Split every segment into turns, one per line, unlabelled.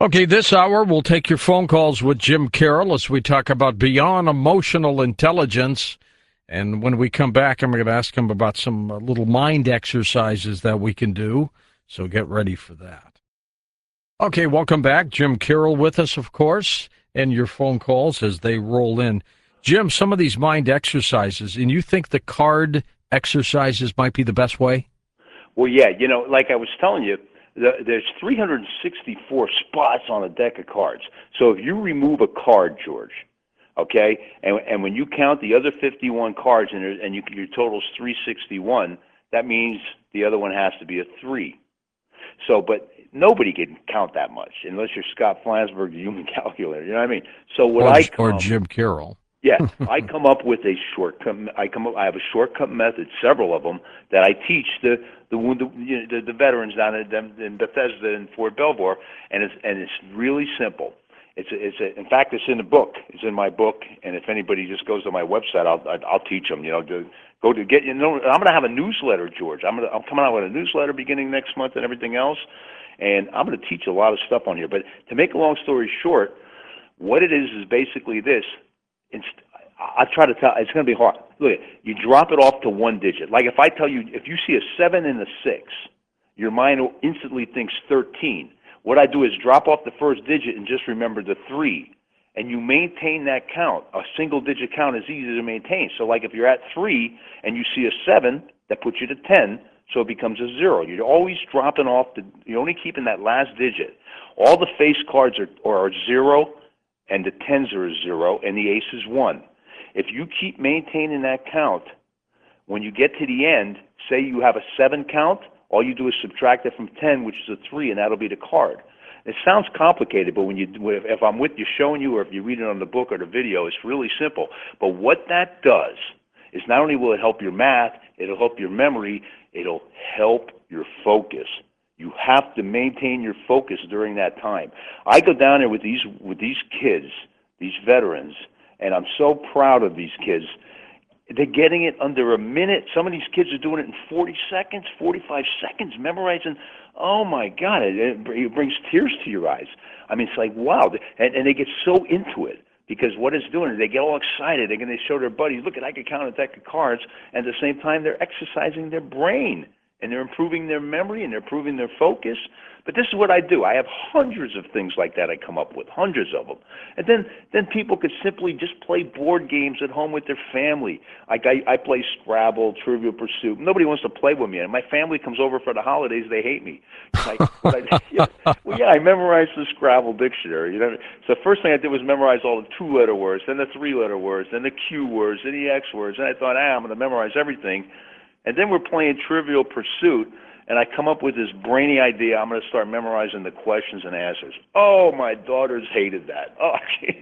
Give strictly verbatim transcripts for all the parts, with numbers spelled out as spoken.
Okay, this hour we'll take your phone calls with Jim Carroll as we talk about beyond emotional intelligence. And when we come back, I'm going to ask him about some uh, little mind exercises that we can do. So get ready for that. Okay, welcome back. Jim Carroll with us, of course, and your phone calls as they roll in. Jim, some of these mind exercises, and you think the card exercises might be the best way?
Well, yeah, you know, like I was telling you, the, there's three hundred sixty-four spots on a deck of cards. So if you remove a card, George, okay, and and when you count the other fifty-one cards and, there- and you, your total's three sixty-one, that means the other one has to be a three. So, but nobody can count that much unless you're Scott Flansburgh, the human calculator. You know what I mean? So what
Or,
I come
or
up,
Jim Carroll.
yeah, I come up with a shortcut. I come up. I have a shortcut method, several of them that I teach the the the, you know, the, the veterans down in, in Bethesda and Fort Belvoir, and it's and it's really simple. It's a, it's a, in fact, it's in the book. It's in my book, and if anybody just goes to my website, I'll I'll teach them. You know, to go to get you know. I'm going to have a newsletter, George. I'm going to I'm coming out with a newsletter beginning next month and everything else, and I'm going to teach a lot of stuff on here. But to make a long story short, what it is is basically this. I try to tell. It's going to be hard. Look, you drop it off to one digit. Like if I tell you, if you see a seven and a six, your mind instantly thinks thirteen. What I do is drop off the first digit and just remember the three, and you maintain that count. A single-digit count is easy to maintain. So, like if you're at three and you see a seven, that puts you to ten, so it becomes a zero. You're always dropping off the. You're only keeping that last digit. All the face cards are are zero, and the tens are a zero, and the ace is one. If you keep maintaining that count, when you get to the end, say you have a seven count, all you do is subtract it from ten, which is a three, and that'll be the card. It sounds complicated, but when you, if I'm with you showing you, or if you read it on the book or the video, it's really simple. But what that does is not only will it help your math, it'll help your memory, it'll help your focus. You have to maintain your focus during that time. I go down there with these with these kids, these veterans, and I'm so proud of these kids. They're getting it under a minute. Some of these kids are doing it in forty seconds, forty-five seconds, memorizing. Oh, my God, it, it brings tears to your eyes. I mean, it's like, wow. And, and they get so into it because what it's doing is they get all excited. They're going to show their buddies, look, I can count a deck of cards. And at the same time, they're exercising their brain. And they're improving their memory and they're improving their focus. But this is what I do. I have hundreds of things like that I come up with, hundreds of them. And then, then people could simply just play board games at home with their family. Like I, I play Scrabble, Trivial Pursuit. Nobody wants to play with me. And my family comes over for the holidays. They hate me. Like, what I, yeah, well, yeah, I memorized the Scrabble dictionary. You know, so the first thing I did was memorize all the two-letter words, then the three-letter words, then the Q words, then the X words. And I thought, ah, I'm going to memorize everything. And then we're playing Trivial Pursuit, and I come up with this brainy idea. I'm going to start memorizing the questions and answers. Oh, my daughters hated that. Oh,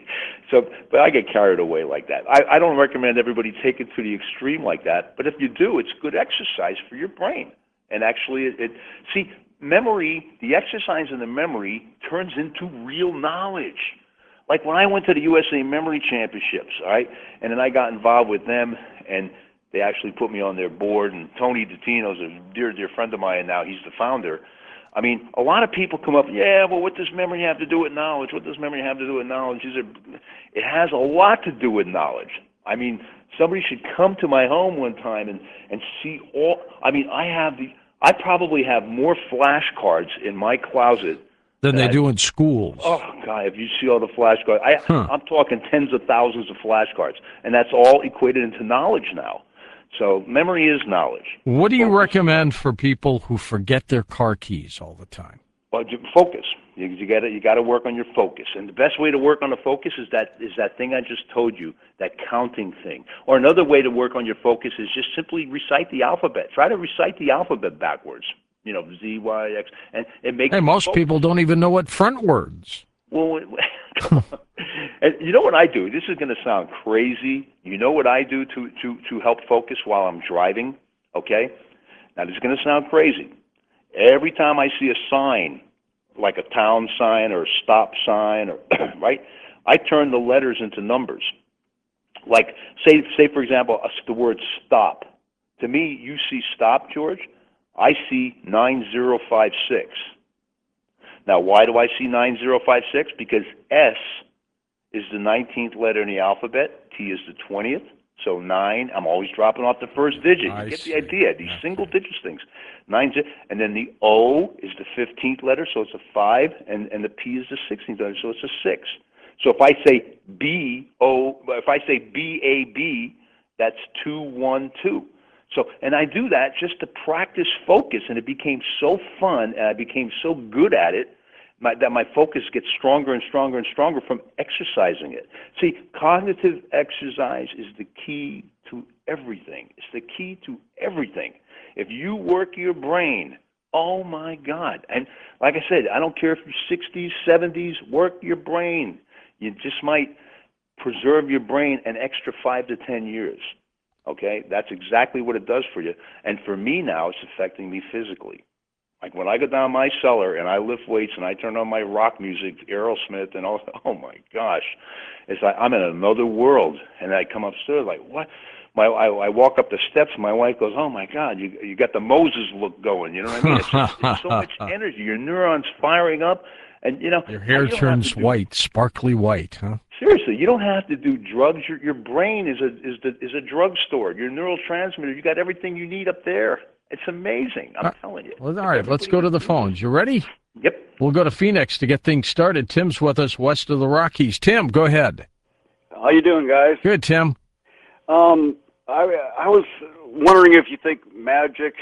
so, but I get carried away like that. I, I don't recommend everybody take it to the extreme like that. But if you do, it's good exercise for your brain. And actually, it, it see, memory, the exercise in the memory turns into real knowledge. Like when I went to the U S A Memory Championships, all right, and then I got involved with them, and they actually put me on their board, and Tony DiTino's a dear, dear friend of mine now. He's the founder. I mean, a lot of people come up, yeah, well, what does memory have to do with knowledge? What does memory have to do with knowledge? These are, it has a lot to do with knowledge. I mean, somebody should come to my home one time and, and see all, I mean, I have the, I probably have more flashcards in my closet
Than they
I,
do in schools.
Oh, God, if you see all the flashcards, I,
Huh.
I'm talking tens of thousands of flashcards, and that's all equated into knowledge now. So memory is knowledge.
What do you
Focus.
recommend for people who forget their car keys all the time?
Well, you- focus. You, you got to you got to work on your focus, and the best way to work on the focus is that is that thing I just told you, that counting thing. Or another way to work on your focus is just simply recite the alphabet. Try to recite the alphabet backwards. You know, Z, Y, X, and it makes.
Hey, most
focus.
people don't even know what front words.
Well, come on. And you know what I do? This is going to sound crazy. You know what I do to, to, to help focus while I'm driving? Okay? Now, this is going to sound crazy. Every time I see a sign, like a town sign or a stop sign, or right, I turn the letters into numbers. Like, say, say for example, the word stop. To me, you see stop, George. I see nine zero five six. Now, why do I see nine zero five six? Because S is the nineteenth letter in the alphabet, T is the twentieth, so nine, I'm always dropping off the first digit.
I
You get
see.
the idea, these
Okay.
single digits things. Nine, zi- and then the O is the fifteenth letter, so it's a five, and, and the P is the sixteenth letter, so it's a six. So if I say B O, if I say B A B, that's two one two. So, and I do that just to practice focus, and it became so fun, and I became so good at it my, that my focus gets stronger and stronger and stronger from exercising it. See, cognitive exercise is the key to everything. It's the key to everything. If you work your brain, oh my God. And like I said, I don't care if you're sixties, seventies, work your brain. You just might preserve your brain an extra five to ten years. Okay? That's exactly what it does for you. And for me now, it's affecting me physically. Like when I go down my cellar and I lift weights and I turn on my rock music, Aerosmith and all, oh my gosh, it's like I'm in another world. And I come upstairs like, what? My, I, I walk up the steps and my wife goes, oh my God, you you got the Moses look going. You know what I mean? It's, just, it's so much energy. Your neurons firing up. And, you know,
Your hair
you don't have
turns
to do-
white, sparkly white, huh?
Seriously, you don't have to do drugs. Your your brain is a is the is a drugstore. Your neurotransmitter, you got everything you need up there. It's amazing. I'm
Uh,
telling you.
Well, all
If
right, let's
everybody
go to
would
the
do
phones. You ready?
this- Yep.
We'll go to Phoenix to get things started. Tim's with us west of the Rockies. Tim, go ahead.
How you doing, guys?
Good, Tim.
Um, I I was wondering if you think magic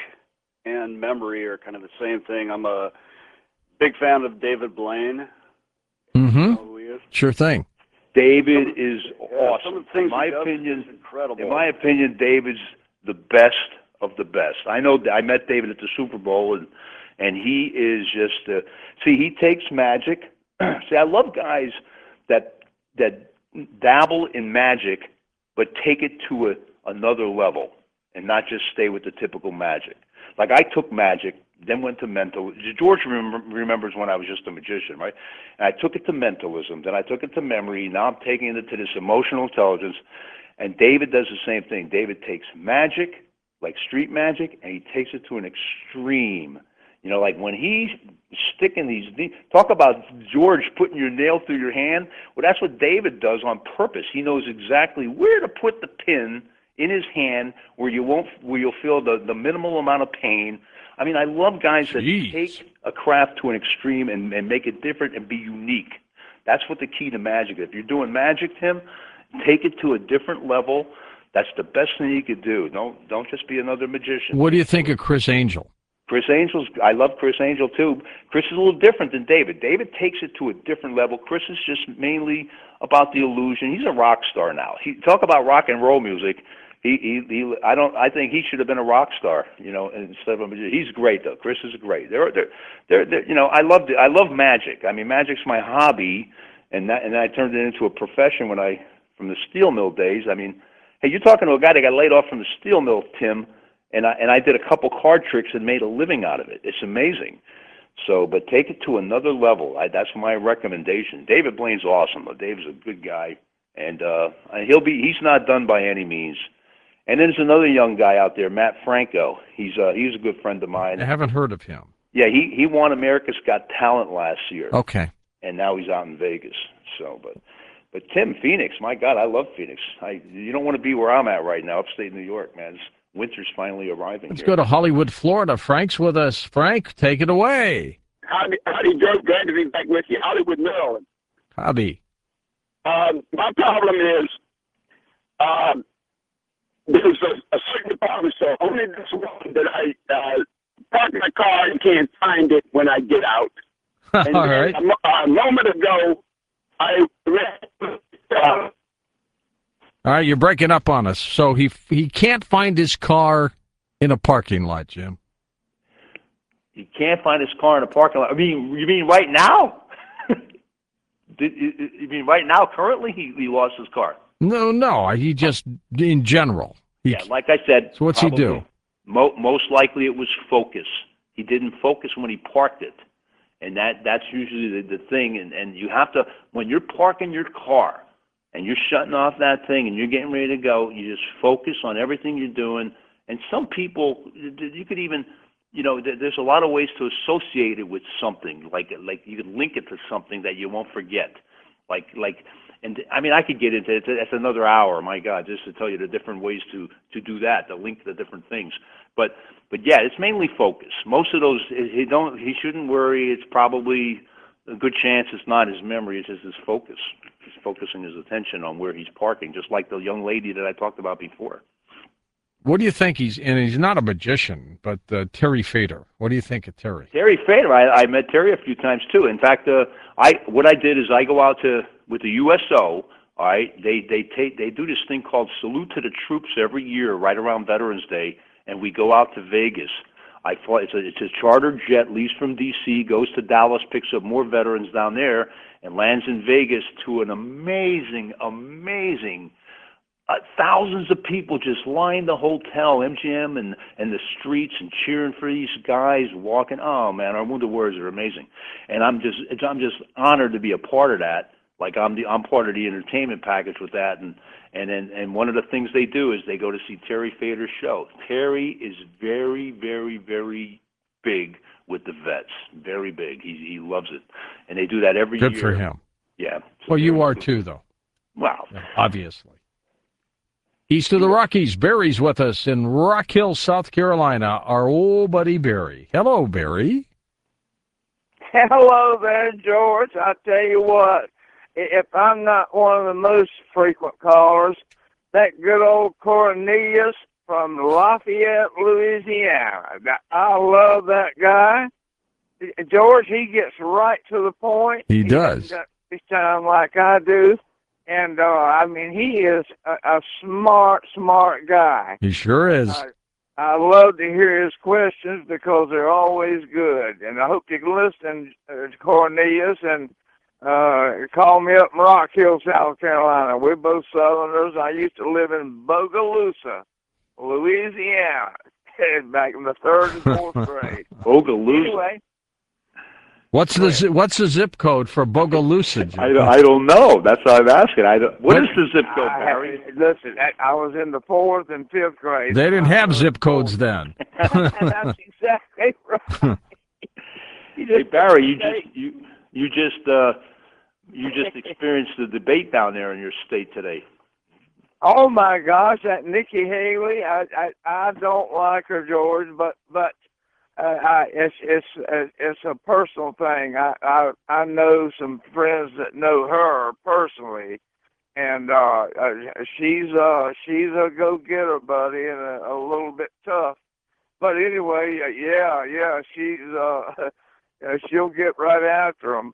and memory are kind of the same thing. I'm a big fan of David Blaine.
Mm-hmm.
You know who he is?
Sure thing.
David is
Yeah,
awesome.
some of the things
in my
he does
opinion,
is incredible.
in my opinion, David's the best of the best. I know I met David at the Super Bowl, and and he is just uh, see he takes magic. See, I love guys that that dabble in magic, but take it to a, another level and not just stay with the typical magic. Like I took magic, then went to mental. George remember, remembers when I was just a magician, right? And I took it to mentalism, then I took it to memory. Now I'm taking it to this emotional intelligence. And David does the same thing. David takes magic, like street magic, and he takes it to an extreme. You know, like when he's sticking these, talk about George putting your nail through your hand. Well, that's what David does on purpose. He knows exactly where to put the pin in his hand where you won't, where you'll feel the, the minimal amount of pain. I mean, I love guys that
Jeez.
take a craft to an extreme and, and make it different and be unique. That's what the key to magic is. If you're doing magic, Tim, take it to a different level. That's the best thing you could do. Don't don't just be another magician.
What do you think of Chris Angel?
Chris Angel's, I love Chris Angel too. Chris is a little different than David. David takes it to a different level. Chris is just mainly about the illusion. He's a rock star now. He talk about rock and roll music. He, he, he I don't. I think he should have been a rock star, you know, instead of a magician. He's great though. Chris is great. They're, they're, they're, they're you know, I love, I love magic. I mean, magic's my hobby, and that, and I turned it into a profession when I, from the steel mill days. I mean, hey, you're talking to a guy that got laid off from the steel mill, Tim, and I, and I did a couple card tricks and made a living out of it. It's amazing. So, but take it to another level. I, that's my recommendation. David Blaine's awesome. David's a good guy, and uh, he'll be. He's not done by any means. And then there's another young guy out there, Matt Franco. He's uh, he's a good friend of mine.
I haven't heard of him.
Yeah, he he won America's Got Talent last year,
Okay.
and now he's out in Vegas. So, but but Tim, Phoenix, my God, I love Phoenix. I you don't want to be where I'm at right now, upstate New York, man. It's, winter's finally arriving.
Let's
here.
go to Hollywood, Florida. Frank's with us. Frank, take it away.
Howdy, howdy, Joe. Glad to be back with you. Hollywood, Maryland.
Howdy.
Um, my problem is um, there's a, a certain department store, only this one, that I uh, park my car and can't find it when I get out. And
All
then
right.
a, mo- a moment ago, I read. Uh,
All right, you're breaking up on us. So he he can't find his car in a parking lot, Jim.
He can't find his car in a parking lot. I mean, you mean right now? Did, you you mean right now? Currently, he he lost his car.
No, no. He just in general. He,
Yeah, like I said.
So what's he
probably-
do?
Mo- most likely, it was focus. He didn't focus when he parked it, and that that's usually the, the thing. And and you have to, when you're parking your car and you're shutting off that thing and you're getting ready to go, you just focus on everything you're doing. And some people, you could even you know, th- there's a lot of ways to associate it with something. Like like you can link it to something that you won't forget. Like like, and I mean, I could get into it. That's another hour. My God, just to tell you the different ways to to do that, to link the different things. But but yeah, it's mainly focus. Most of those, he don't, he shouldn't worry. It's probably a good chance it's not his memory. It's just his focus. He's focusing his attention on where he's parking, just like the young lady that I talked about before.
What do you think he's, and he's not a magician, but uh, Terry Fader. What do you think of Terry?
Terry Fader, I, I met Terry a few times too. In fact, uh, I what I did is I go out to with the U S O. All right, they they take they do this thing called Salute to the Troops every year, right around Veterans Day, and we go out to Vegas. I fly, it's a it's a charter jet, leaves from D C, goes to Dallas, picks up more veterans down there, and lands in Vegas to an amazing, amazing. Uh, thousands of people just lined the hotel, M G M, and, and the streets, and cheering for these guys walking. Oh man, our wounded warriors are amazing, and I'm just it's, I'm just honored to be a part of that. Like I'm the I'm part of the entertainment package with that, and and and, and one of the things they do is they go to see Terry Fader's show. Terry is very very very big with the vets, very big. He he loves it, and they do that every
Good
year.
for him.
Yeah.
Well, you are too, though.
Wow.
Obviously. East of the Rockies, Barry's with us in Rock Hill, South Carolina. Our old buddy Barry. Hello, Barry.
Hello there, George. I tell you what, if I'm not one of the most frequent callers, that good old Cornelius from Lafayette, Louisiana. I love that guy. George, he gets right to the point.
He does.
He doesn't sound like I do. And, uh, I mean, he is a, a smart, smart guy.
He sure is.
I, I love to hear his questions because they're always good. And I hope you can listen uh, to Cornelius and uh, call me up in Rock Hill, South Carolina. We're both Southerners. I used to live in Bogalusa, Louisiana, back in the third and fourth grade.
Bogalusa.
Anyway.
What's the zi- what's the zip code for Bogalusa?
I, I don't know. That's what I'm asking. I don't, what, what is the zip code,
I,
Barry?
Listen, I was in the fourth and fifth grade.
They didn't have zip codes then.
That's exactly right.
Hey, Barry, you just you you just uh, you just experienced the debate down there in your state today.
Oh my gosh, that Nikki Haley! I I, I don't like her, George, but but. Uh, I, it's it's uh, it's a personal thing. I, I I know some friends that know her personally, and uh, uh, she's uh she's a go-getter, buddy, and a, a little bit tough. But anyway, yeah, yeah, she's uh she'll get right after them.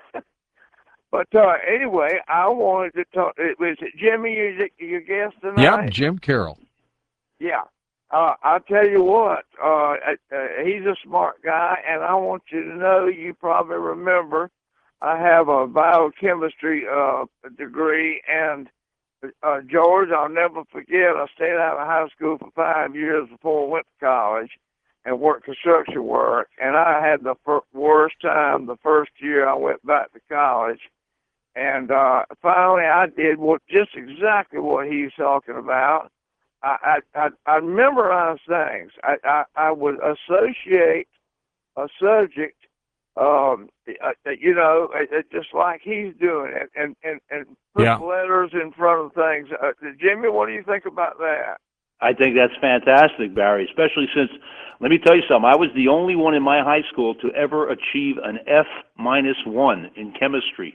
But uh, anyway, I wanted to talk. Was it Jimmy? Your your guest tonight?
Yep, Jim Carroll.
Yeah. Uh, I'll tell you what, uh, uh, he's a smart guy, and I want you to know, you probably remember, I have a biochemistry uh, degree, and uh, George, I'll never forget, I stayed out of high school for five years before I went to college and worked construction work, and I had the fir- worst time the first year I went back to college. And uh, finally I did what just exactly what he's talking about. I, I, I memorize things. I, I, I would associate a subject, um, uh, you know, uh, just like he's doing it, and, and, and put
yeah.
letters in front of things. Uh, Jimmy, what do you think about that?
I think that's fantastic, Barry, especially since, let me tell you something, I was the only one in my high school to ever achieve an F minus one in chemistry.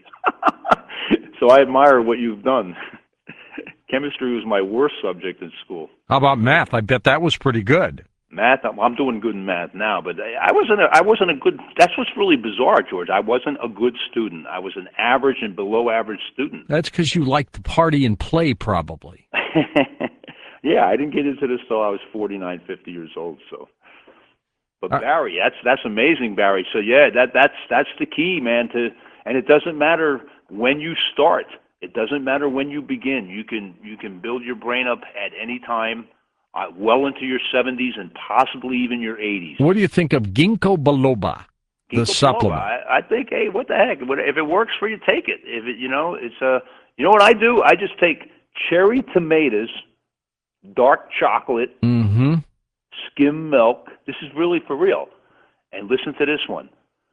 So I admire what you've done. Chemistry was my worst subject in school.
How about math? I bet that was pretty good.
Math, I'm, I'm doing good in math now, but I wasn't. A, I wasn't a good. That's what's really bizarre, George. I wasn't a good student. I was an average and below average student.
That's because you liked to party and play, probably.
Yeah, I didn't get into this till I was forty-nine, fifty years old. So, but uh, Barry, that's that's amazing, Barry. So yeah, that that's that's the key, man. To and it doesn't matter when you start. It doesn't matter when you begin. You can you can build your brain up at any time, uh, well into your seventies and possibly even your eighties.
What do you think of ginkgo biloba, the
ginkgo
supplement?
Biloba, I, I think, hey, what the heck? If it works for you, take it. If it, you know, it's a. Uh, you know what I do? I just take cherry tomatoes, dark chocolate,
mm-hmm.
skim milk. This is really for real. And listen to this one.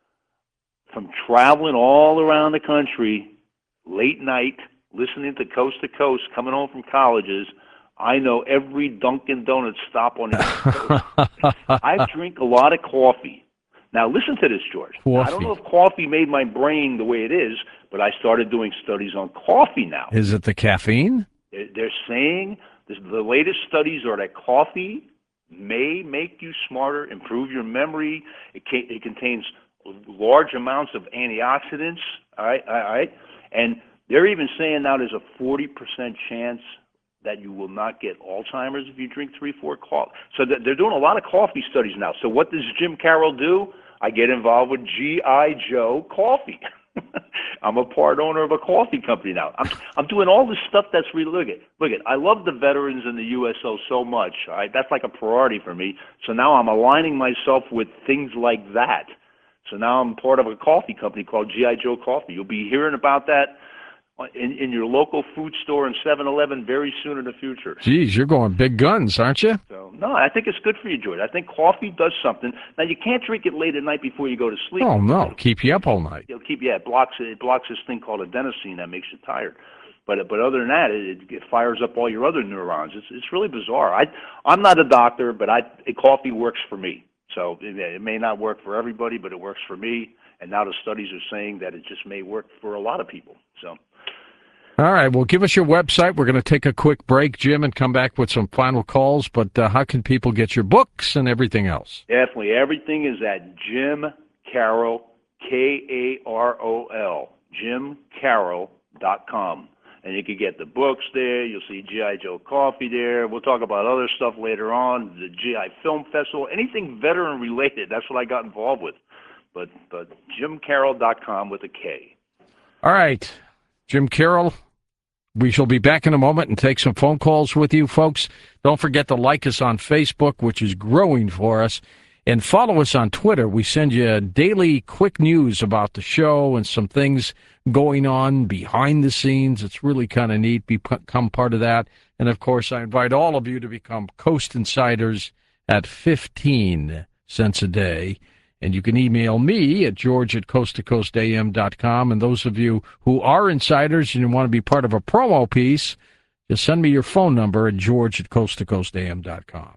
From traveling all around the country, late night, listening to Coast to Coast, coming home from colleges, I know every Dunkin' Donuts stop on the East Coast. I drink a lot of coffee. Now, listen to this, George. Now, I don't know if coffee made my brain the way it is, but I started doing studies on coffee now.
Is it the caffeine?
They're saying this, the latest studies are that coffee may make you smarter, improve your memory. It, ca- it contains large amounts of antioxidants. All right, all right, and they're even saying now there's a forty percent chance that you will not get Alzheimer's if you drink three, four coffee. So they're doing a lot of coffee studies now. So what does Jim Carroll do? I get involved with G I. Joe Coffee. I'm a part owner of a coffee company now. I'm I'm doing all this stuff that's really, look at, look at, I love the veterans in the U S O so much. All right? That's like a priority for me. So now I'm aligning myself with things like that. So now I'm part of a coffee company called G I. Joe Coffee. You'll be hearing about that in, in your local food store and seven eleven very soon in the future.
Geez, you're going big guns, aren't you?
So, no, I think it's good for you, George. I think coffee does something. Now, you can't drink it late at night before you go to sleep.
Oh, no. Keep you up all night.
It'll keep, yeah, it blocks, it blocks this thing called adenosine that makes you tired. But but other than that, it, it fires up all your other neurons. It's it's really bizarre. I, I'm not a doctor, but I coffee works for me. So it, it may not work for everybody, but it works for me. And now the studies are saying that it just may work for a lot of people. So.
All right. Well, give us your website. We're going to take a quick break, Jim, and come back with some final calls. But uh, how can people get your books and everything else?
Definitely. Everything is at Jim Carroll, K A R O L, jim carroll dot com. And you can get the books there. You'll see G I. Joe Coffee there. We'll talk about other stuff later on, the G I Film Festival, anything veteran-related. That's what I got involved with. But, but jim carroll dot com with a K.
All right. Jim Carroll, we shall be back in a moment and take some phone calls with you, folks. Don't forget to like us on Facebook, which is growing for us, and follow us on Twitter. We send you daily quick news about the show and some things going on behind the scenes. It's really kind of neat. Become part of that. And, of course, I invite all of you to become Coast Insiders at fifteen cents a day. And you can email me at george at coast to coast a m dot com. And those of you who are insiders and you want to be part of a promo piece, just send me your phone number at george at coast to coast a m dot com.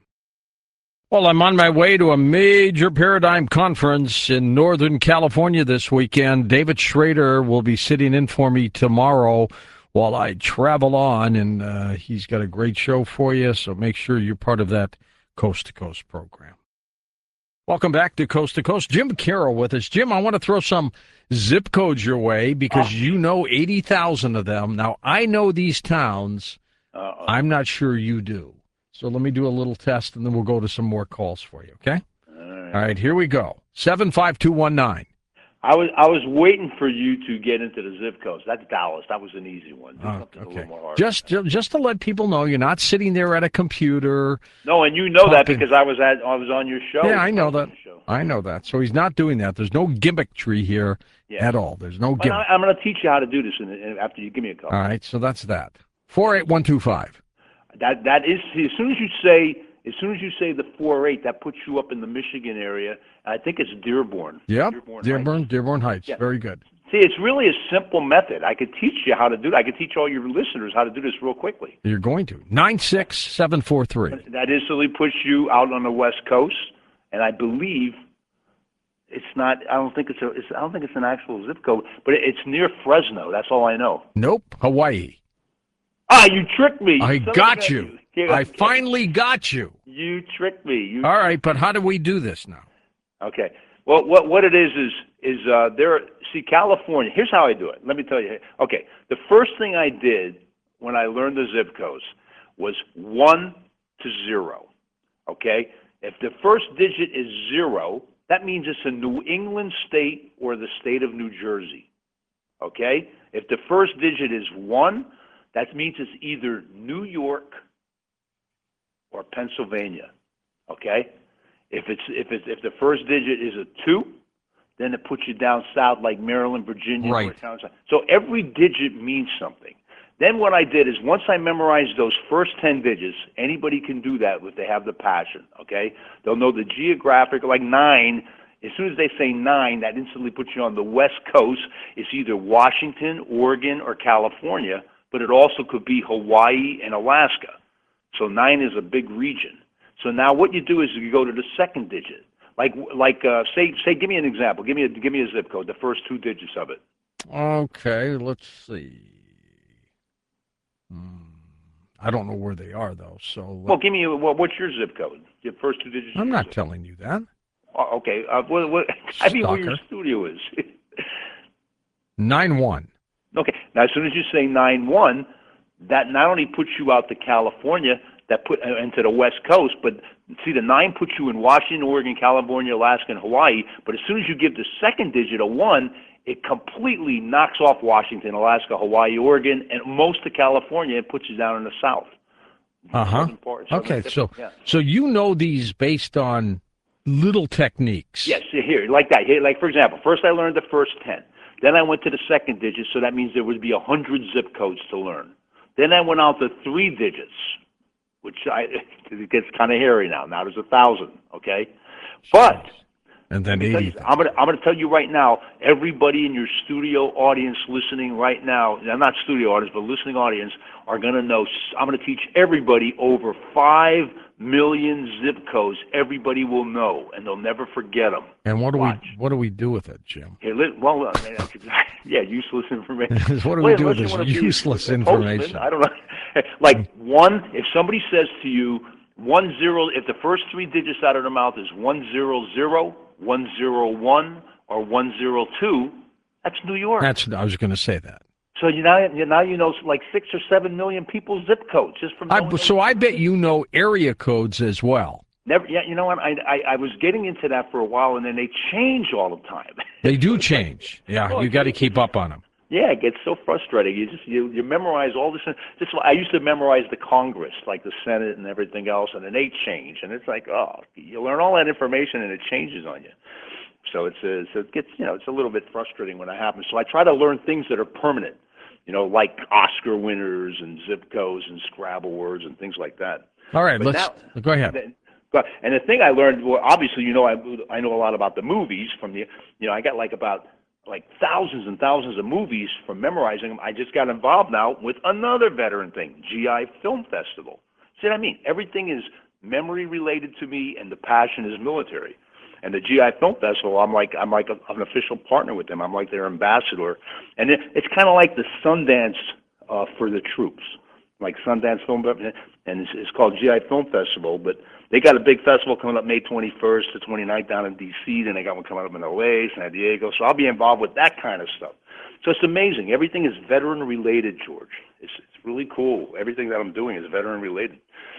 Well, I'm on my way to a major Paradigm conference in Northern California this weekend. David Schrader will be sitting in for me tomorrow while I travel on, and uh, he's got a great show for you, so make sure you're part of that Coast to Coast program. Welcome back to Coast to Coast. Jim Carroll with us. Jim, I want to throw some zip codes your way because oh. you know eighty thousand of them. Now, I know these towns. Uh-oh. I'm not sure you do. So let me do a little test, and then we'll go to some more calls for you, okay? All right, All right here we go. seven five two one nine.
I was I was waiting for you to get into the zip codes. That's Dallas. That was an easy one. Do
oh,
something
okay.
a little more hard.
Just just to let people know, you're not sitting there at a computer.
No, and you know talking. that because I was at I was on your show.
Yeah, I know that. I know that. So he's not doing that. There's no gimmickry here yeah. at all. There's no gimmick.
I, I'm going to teach you how to do this in, in, after you give me a call.
All right. So that's that. Four eight one two five.
That that is as soon as you say as soon as you say the four eight, that puts you up in the Michigan area. I think it's Dearborn.
Yep, Dearborn, Dearborn Heights. Dearborn Heights. Yeah. Very good.
See, it's really a simple method. I could teach you how to do it. I could teach all your listeners how to do this real quickly.
You're going to. nine six seven four three.
That instantly puts you out on the West Coast, and I believe it's not. I don't think it's a. It's, I don't think it's an actual zip code, but it's near Fresno. That's all I know.
Nope, Hawaii.
Ah, you tricked me.
I got you. you. I finally got you.
You tricked me. You
all right, but how do we do this now?
Okay. Well, what what it is is is uh, there. See, California. Here's how I do it. Let me tell you. Okay, the first thing I did when I learned the zip codes was one to zero. Okay, if the first digit is zero, that means it's a New England state or the state of New Jersey. Okay, if the first digit is one, that means it's either New York or Pennsylvania. Okay. If it's if it's if the first digit is a two, then it puts you down south like Maryland, Virginia.
Right.
So every digit means something. Then what I did is once I memorized those first ten digits, anybody can do that if they have the passion, okay? They'll know the geographic, like nine. As soon as they say nine, that instantly puts you on the West Coast. It's either Washington, Oregon, or California, but it also could be Hawaii and Alaska. So nine is a big region. So now what you do is you go to the second digit. Like, like uh, say, say, give me an example. Give me a, give me a zip code, the first two digits of it.
Okay, let's see. Hmm. I don't know where they are, though. So,
Well, give me, a, well, what's your zip code? Your first two digits?
I'm
of your
not
zip
telling you that.
Oh, okay. Uh, what, what, I mean, where your
Stalker.
studio is.
Nine one.
Okay. Now, as soon as you say nine one, that not only puts you out to California, that put uh, into the West Coast, but see, the nine puts you in Washington, Oregon, California, Alaska, and Hawaii. But as soon as you give the second digit a one, it completely knocks off Washington, Alaska, Hawaii, Oregon, and most of California. It puts you down in the south.
Uh huh.
Southern part- southern
Okay,
tip-
so
yeah.
so you know these based on little techniques.
Yes, here, like that. Here, like, for example, first I learned the first ten. Then I went to the second digit, so that means there would be one hundred zip codes to learn. Then I went out to three digits, which I, it gets kind of hairy now. Now there's a thousand, okay? But
And then
let me tell
eighty.
you, I'm gonna I'm gonna tell you right now, everybody in your studio audience listening right now, now not studio audience, but listening audience, are gonna know. I'm gonna teach everybody over five million zip codes. Everybody will know, and they'll never forget them.
And what do
Watch.
we what do we do with it, Jim?
Here, li- well, uh, that's exactly, yeah, useless information.
What do
Well,
we do with
unless you
this
wanna be
useless
a postman,
information?
I don't know. Like one, if somebody says to you one zero, if the first three digits out of their mouth is one zero zero, one zero one, or one zero two, that's New York.
That's I was going to say that.
So you now, you now you know like six or seven million people's zip codes just from.
I,
knowing
so
those-
I bet you know area codes as well.
Never, yeah, you know what? I, I I was getting into that for a while, and then they change all the time.
They do change. Yeah,
Oh,
you got to keep up on them.
Yeah, it gets so frustrating. You just you, you memorize all this. This I used to memorize the Congress, like the Senate and everything else, and then they change, and it's like, oh, you learn all that information and it changes on you. So it's a, so it gets you know it's a little bit frustrating when that happens. So I try to learn things that are permanent, you know, like Oscar winners and zip codes and Scrabble words and things like that.
All right,
But
let's
now-
go ahead.
Then- But and the thing I learned, well, obviously, you know, I I know a lot about the movies from the, you know, I got like about like thousands and thousands of movies from memorizing them. I just got involved now with another veteran thing, G I Film Festival. See what I mean? Everything is memory related to me, and the passion is military. And the G I Film Festival, I'm like I'm like a, an official partner with them. I'm like their ambassador, and it, it's kind of like the Sundance uh, for the troops, like Sundance Film, and it's, it's called G I Film Festival, but they got a big festival coming up May twenty-first to twenty-ninth down in D C Then they got one coming up in L A, San Diego. So I'll be involved with that kind of stuff. So it's amazing. Everything is veteran related, George. It's it's really cool. Everything that I'm doing is veteran related.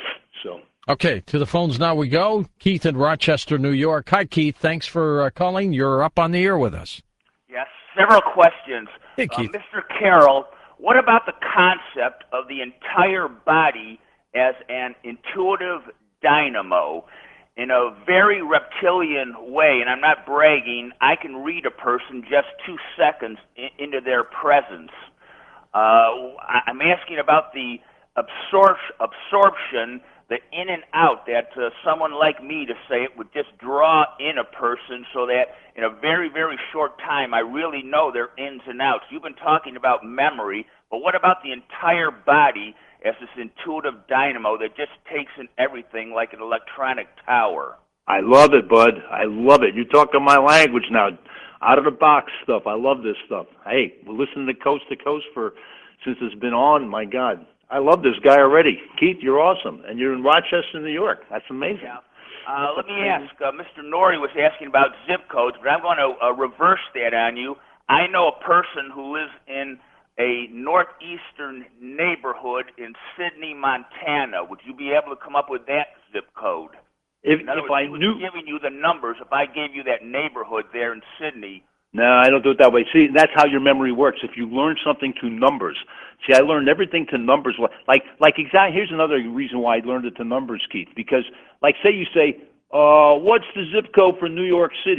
So
Okay, to the phones now we go. Keith in Rochester, New York. Hi, Keith. Thanks for uh, calling. You're up on the air with us.
Yes, several questions.
Hey,
Uh,
Keith.
Mister Carroll, what about the concept of the entire body as an intuitive dynamo? In a very reptilian way, and I'm not bragging, I can read a person just two seconds in, into their presence. Uh, I- I'm asking about the absor- absorption, the in and out, that uh, someone like me, to say it, would just draw in a person so that in a very, very short time I really know their ins and outs. You've been talking about memory, but what about the entire body as this intuitive dynamo that just takes in everything like an electronic tower?
I love it, bud. I love it. You're talking my language now. Out of the box stuff. I love this stuff. Hey, we're listening to Coast to Coast for since it's been on. My God, I love this guy already. Keith, you're awesome, and you're in Rochester, New York. That's amazing.
Yeah. Uh, let me ask, uh, Mister Norrie was asking about zip codes, but I'm going to uh, reverse that on you. I know a person who lives in a northeastern neighborhood in Sydney, Montana. Would you be able to come up with that zip code?
If
In other
if
words,
I
he was
knew,
giving you the numbers. If I gave you that neighborhood there in Sydney,
no, I don't do it that way. See, that's how your memory works. If you learn something to numbers, see, I learned everything to numbers. Like, like exactly. Here's another reason why I learned it to numbers, Keith. Because, like, say you say, uh, what's the zip code for New York City?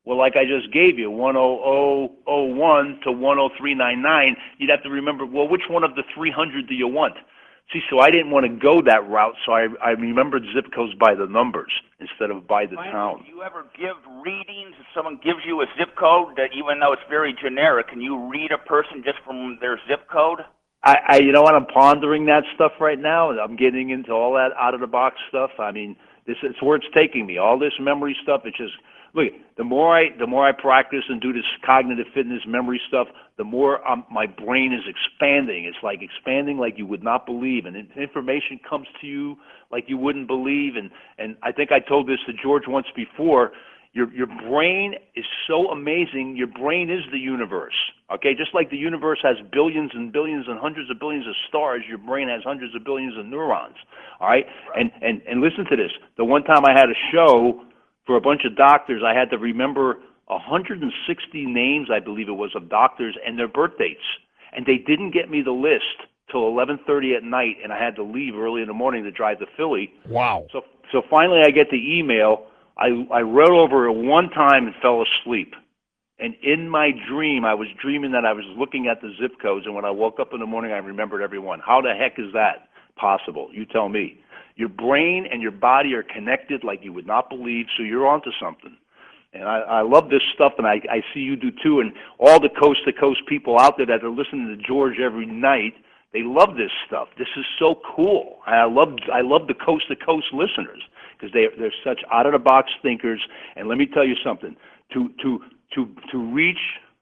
Well, like I just gave you, one oh oh oh one to one oh three nine nine, you'd have to remember, well, which one of the three hundred do you want? See, so I didn't want to go that route, so I, I remembered zip codes by the numbers instead of by the
Finally,
town.
do you ever give readings if someone gives you a zip code that even though it's very generic, can you read a person just from their zip code?
I, I, you know what, I'm pondering that stuff right now. I'm getting into all that out-of-the-box stuff. I mean, this is where it's taking me. All this memory stuff, it's just, look, the more I, the more I practice and do this cognitive fitness memory stuff, the more um, my brain is expanding. It's like expanding like you would not believe, and information comes to you like you wouldn't believe. And, and I think I told this to George once before. Your your brain is so amazing. Your brain is the universe. Okay, just like the universe has billions and billions and hundreds of billions of stars, your brain has hundreds of billions of neurons. All right, and and and listen to this. The one time I had a show for a bunch of doctors, I had to remember one hundred sixty names, I believe it was, of doctors and their birth dates, and they didn't get me the list till eleven thirty at night, and I had to leave early in the morning to drive to Philly.
Wow.
So so finally, I get the email. I, I wrote over it one time and fell asleep. And in my dream, I was dreaming that I was looking at the zip codes, and when I woke up in the morning, I remembered every one. How the heck is that possible? You tell me. Your brain and your body are connected like you would not believe, so you're onto something. And I, I love this stuff, and I, I see you do too, and all the coast-to-coast people out there that are listening to George every night, they love this stuff. This is so cool. I love I love the coast-to-coast listeners because they they're such out-of-the-box thinkers. And let me tell you something: to to to to reach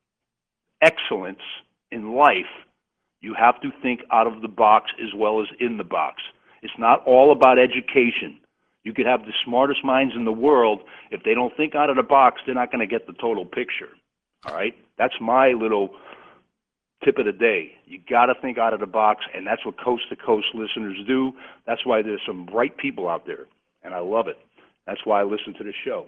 excellence in life, you have to think out of the box as well as in the box. It's not all about education. You could have the smartest minds in the world. If they don't think out of the box, they're not going to get the total picture. All right? That's my little tip of the day. You got to think out of the box, and that's what Coast to Coast listeners do. That's why there's some bright people out there, and I love it. That's why I listen to the show.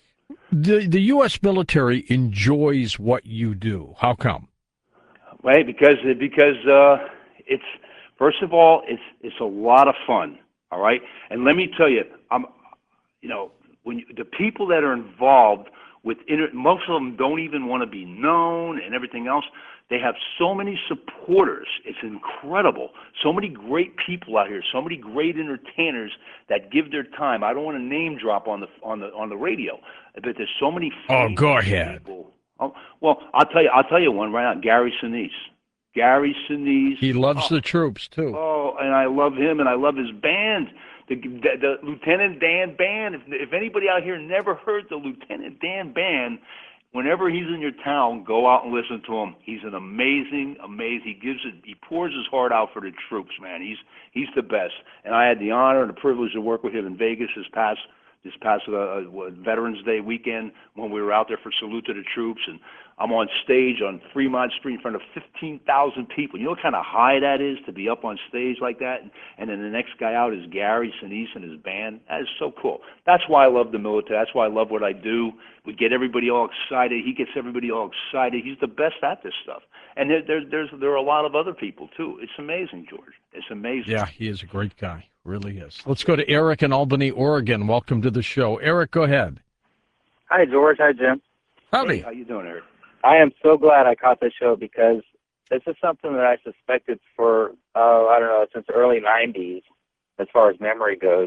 The the U S military enjoys what you do. How come?
Right, because because uh, it's first of all, it's it's a lot of fun. All right, and let me tell you, I'm, you know, when you, the people that are involved with inter, most of them don't even want to be known and everything else. They have so many supporters. It's incredible. So many great people out here. So many great entertainers that give their time. I don't want to name drop on the on the on the radio, but there's so many.
Oh, go ahead.
People. Oh, well, I'll tell you. I'll tell you one right now. Gary Sinise. Gary Sinise.
He loves
oh,
the troops too.
Oh, and I love him, and I love his band. The, the, the Lieutenant Dan Band. If, if anybody out here never heard the Lieutenant Dan Band, whenever he's in your town, go out and listen to him. He's an amazing, amazing. He gives it. He pours his heart out for the troops, man. He's he's the best. And I had the honor and the privilege to work with him in Vegas this past this past uh, Veterans Day weekend when we were out there for Salute to the Troops. And I'm on stage on Fremont Street in front of fifteen thousand people. You know what kind of high that is to be up on stage like that? And, and then the next guy out is Gary Sinise and his band. That is so cool. That's why I love the military. That's why I love what I do. We get everybody all excited. He gets everybody all excited. He's the best at this stuff. And there, there, there's, there are a lot of other people, too. It's amazing, George. It's amazing.
Yeah, he is a great guy. Really is. Let's go to Eric in Albany, Oregon. Welcome to the show. Eric, go ahead.
Hi, George. Hi, Jim.
Howdy.
Hey, how you doing, Eric?
I am so glad I caught this show because this is something that I suspected for, uh, I don't know, since the early nineties as far as memory goes.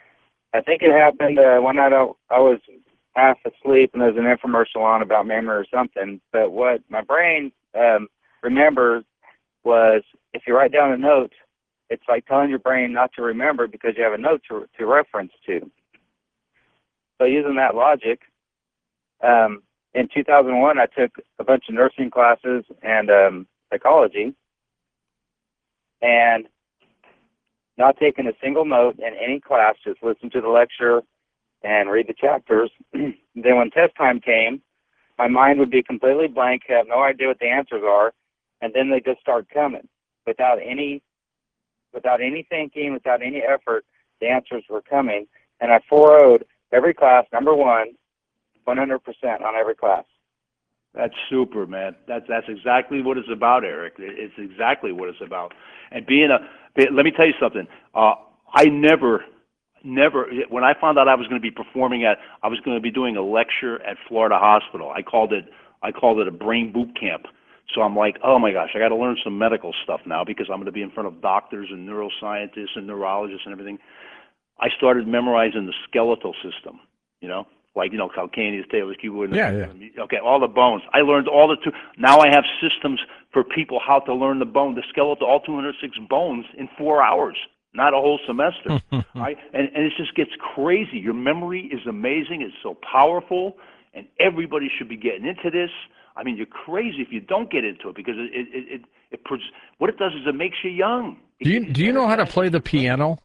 I think it happened uh, one night I, I was half asleep and there was an infomercial on about memory or something. But what my brain um, remembers was if you write down a note, it's like telling your brain not to remember because you have a note to, to reference to. So using that logic, um, in two thousand one, I took a bunch of nursing classes and um, psychology, and not taking a single note in any class, just listen to the lecture and read the chapters. Then when test time came, my mind would be completely blank, have no idea what the answers are, and then they just start coming without any, without any thinking, without any effort. The answers were coming, and I four oh'd every class, number one, one hundred percent on every class.
That's super, man. That's that's exactly what it's about, Eric. It's exactly what it's about. And being a, let me tell you something. Uh, I never, never. When I found out I was going to be performing at, I was going to be doing a lecture at Florida Hospital. I called it, I called it a brain boot camp. So I'm like, oh my gosh, I got to learn some medical stuff now because I'm going to be in front of doctors and neuroscientists and neurologists and everything. I started memorizing the skeletal system, you know, like, you know, calcaneus, talus, cuboid.
Yeah, yeah.
Okay, all the bones. I learned all the two. Now I have systems for people how to learn the bone, the skeletal, all two hundred six bones in four hours, not a whole semester. Right? And, and it just gets crazy. Your memory is amazing. It's so powerful, and everybody should be getting into this. I mean, you're crazy if you don't get into it because it it it, it, it what it does is it makes you young.
Do you do you know how to play the piano?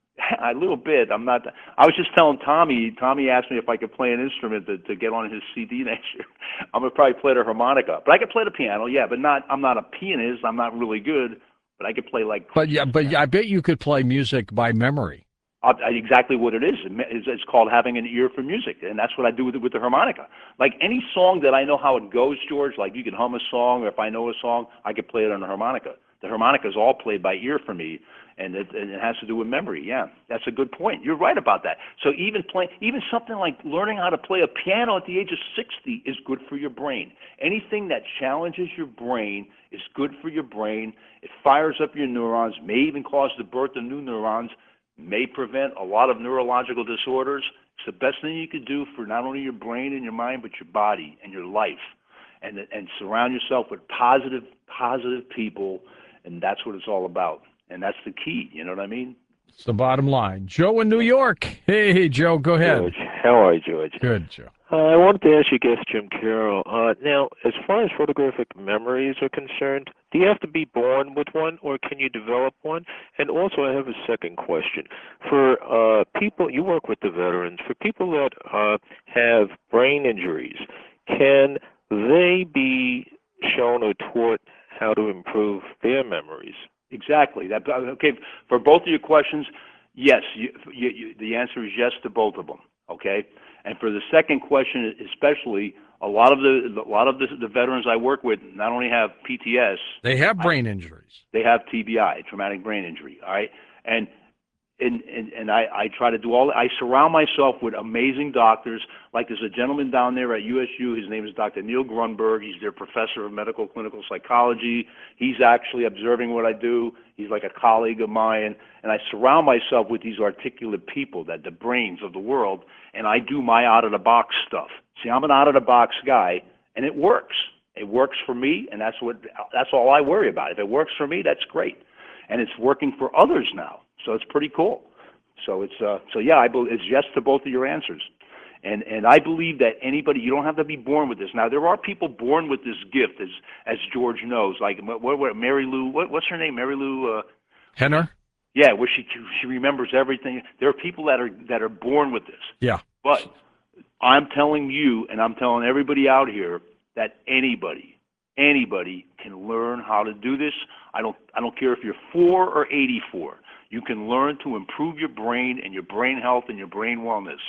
A little bit. I'm not. I was just telling Tommy. Tommy asked me if I could play an instrument to, to get on his C D next year. I'm gonna probably play the harmonica, but I could play the piano. Yeah, but not. I'm not a pianist. I'm not really good, but I could play like.
But yeah, but I bet you could play music by memory.
Uh, exactly what it is. It's, it's called having an ear for music, and that's what I do with with the harmonica. Like any song that I know how it goes, George. Like you can hum a song, or if I know a song, I could play it on the harmonica. The harmonica is all played by ear for me, and it, and it has to do with memory. Yeah, that's a good point. You're right about that. So even play, even something like learning how to play a piano at the age of sixty is good for your brain. Anything that challenges your brain is good for your brain. It fires up your neurons, may even cause the birth of new neurons, may prevent a lot of neurological disorders. It's the best thing you could do for not only your brain and your mind, but your body and your life. And and surround yourself with positive, positive people, and that's what it's all about. And that's the key, you know what I mean?
It's the bottom line. Joe in New York. Hey, Joe, go ahead.
George, how are you, George?
Good, Joe.
Uh, I wanted to ask you, guest Jim Carroll. Uh, now, as far as photographic memories are concerned, do you have to be born with one, or can you develop one? And also, I have a second question. For uh, people, you work with the veterans, for people that uh, have brain injuries, can they be shown or taught how to improve their memories?
Exactly. That, okay, for both of your questions, yes. You, you, you, the answer is yes to both of them. Okay, and for the second question, especially, a lot of the a lot of the, the veterans I work with not only have P T S,
they have brain
I,
injuries.
They have T B I, traumatic brain injury. All right, and and and, and I, I try to do all. I surround myself with amazing doctors. Like there's a gentleman down there at U S U. His name is Doctor Neil Grunberg. He's their professor of medical clinical psychology. He's actually observing what I do. He's like a colleague of mine. And I surround myself with these articulate people, that the brains of the world, and I do my out-of-the-box stuff. See, I'm an out-of-the-box guy, and it works. It works for me, and that's what that's all I worry about. If it works for me, that's great. And it's working for others now, so it's pretty cool. So it's uh, so yeah, I believe it's yes to both of your answers. And and I believe that anybody, you don't have to be born with this. Now, there are people born with this gift, as as George knows, like what, what Mary Lou, what, what's her name, Mary Lou? Uh,
Henner?
Yeah, where she she remembers everything. There are people that are that are born with this.
Yeah.
But I'm telling you, and I'm telling everybody out here, that anybody, anybody can learn how to do this. I don't I don't care if you're four or eighty-four. You can learn to improve your brain and your brain health and your brain wellness.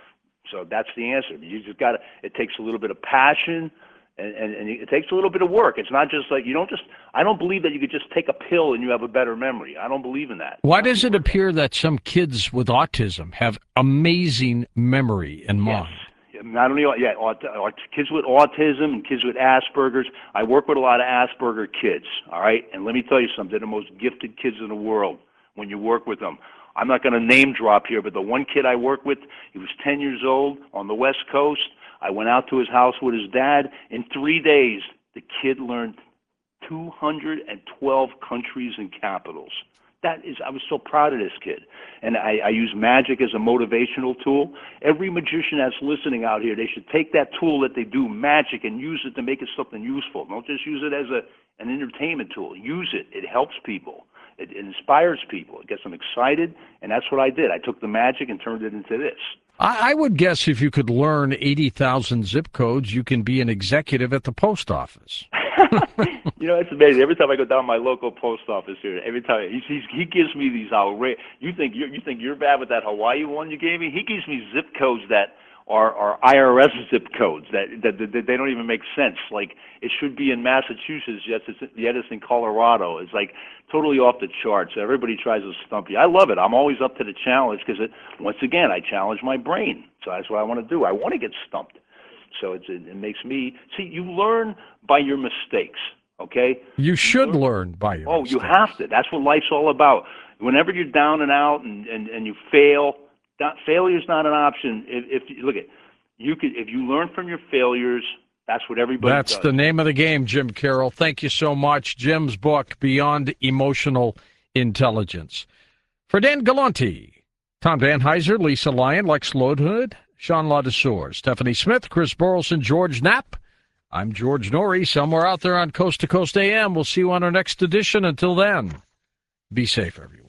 So that's the answer. You just got to. It takes a little bit of passion. And, and, and it takes a little bit of work. It's not just like, you don't just, I don't believe that you could just take a pill and you have a better memory. I don't believe in that.
Why does it appear that some kids with autism have amazing memory and mind?
Yes. Not only, yeah, aut- aut- kids with autism and kids with Asperger's. I work with a lot of Asperger kids, all right? And let me tell you something, they're the most gifted kids in the world when you work with them. I'm not going to name drop here, but the one kid I work with, he was ten years old on the West Coast. I went out to his house with his dad. In three days, the kid learned two hundred twelve countries and capitals. That is, I was so proud of this kid. And I, I use magic as a motivational tool. Every magician that's listening out here, they should take that tool that they do, magic, and use it to make it something useful. Don't just use it as a an entertainment tool. Use it. It helps people. It, it inspires people. It gets them excited, and that's what I did. I took the magic and turned it into this.
I, I would guess if you could learn eighty thousand zip codes, you can be an executive at the post office.
You know, it's amazing. Every time I go down my local post office here, every time he he's, he gives me these outrageous. You think you you think you're bad with that Hawaii one you gave me? He gives me zip codes that are, are I R S zip codes that, that, that they don't even make sense. Like, it should be in Massachusetts, yet it's, yet it's in Colorado. It's like totally off the charts. Everybody tries to stump you. I love it. I'm always up to the challenge because, once again, I challenge my brain. So that's what I want to do. I want to get stumped. So it's, it, it makes me, see, you learn by your mistakes, okay?
You should you learn, learn by your
Oh,
mistakes.
You have to. That's what life's all about. Whenever you're down and out and, and, and you fail, Not, failure's not an option. If, if you look at, you could, if you learn from your failures, that's what everybody
That's
does.
the name of the game, Jim Carroll. Thank you so much. Jim's book, Beyond Emotional Intelligence. For Dan Galante, Tom Danheiser, Lisa Lyon, Lex Lodhood, Sean Ladesseur, Stephanie Smith, Chris Burleson, George Knapp. I'm George Norrie, somewhere out there on Coast to Coast A M. We'll see you on our next edition. Until then, be safe, everyone.